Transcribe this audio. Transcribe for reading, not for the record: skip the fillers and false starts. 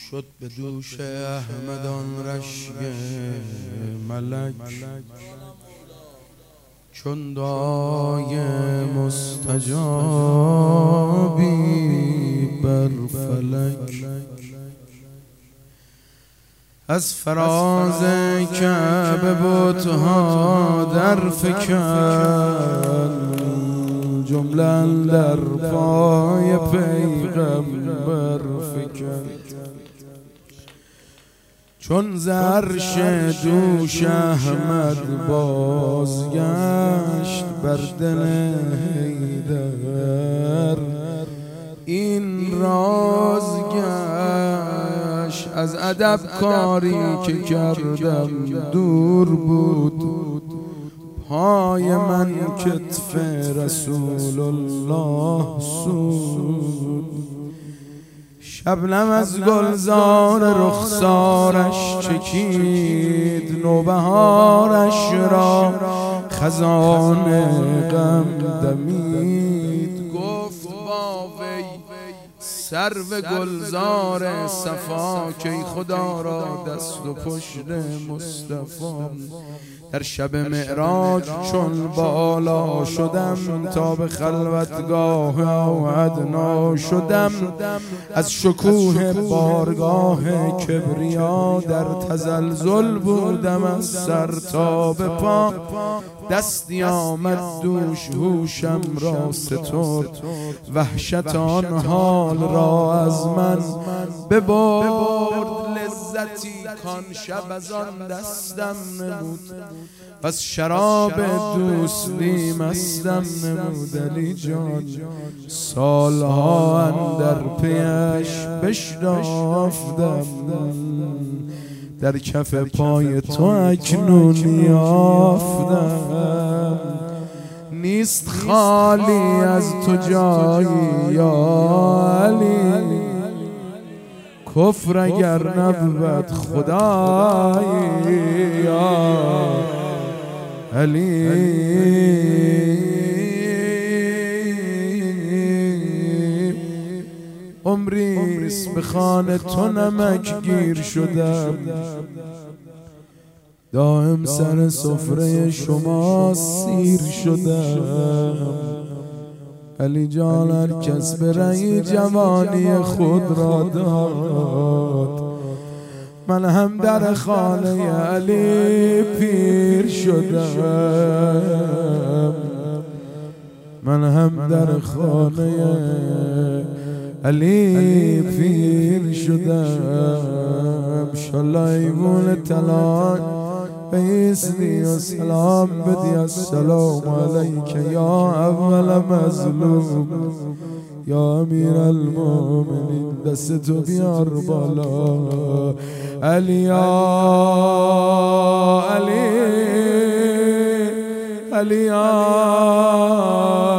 شد به دوش احمد آن رشک ملک، چون دعای مستجابی بر فلک. از فراز کعبه بتها در فکن، جمله در پای پیغمبر فکن. چون ز عرش دوش احمد بازگشت، بر دل حیدر این راز گشت. از ادب کاری که کردم دور بود، پای من کتف رسول الله سود. شبنم از گلزار رخسارش چکید، نوبهارش را خزان غم دمید. گفت با وی سرو گلزار صفا، که خدا را دست و پشت مصطفی. در شب معراج چون بالا شدم، تا به خلوتگاه ادنا شدم. از شکوه بارگاه کبریا در تزلزل بودم، از سر تا به پا. دستی آمد دوش هوشم را سترد، وحشت آن حال را از من ببرد. لذتی کان شب از آن دستم نمود، پس شراب دوستی مستم نمود. علی جان سالها اندر پیش بشتافتم، در کف پای تو اکنون یافتم. نیست خالی از تو جایی یا علی، کفر اگر نبود خدایی یا علی. عمریست به خانه تو نمک گیر شدم، دائم سر سفره شما سیر شدم. علی جان هر کس به رأی جوانی خود را داد، من هم در خانه علی پیر شدم. من هم در خانه علی پیر شدم. شالله ایمون تلان بیستی و سلام بدی. السلام علیک یا اول مظلوم، یا امیر المؤمنین. دست تو بیار بالا علی یا علی، علی یا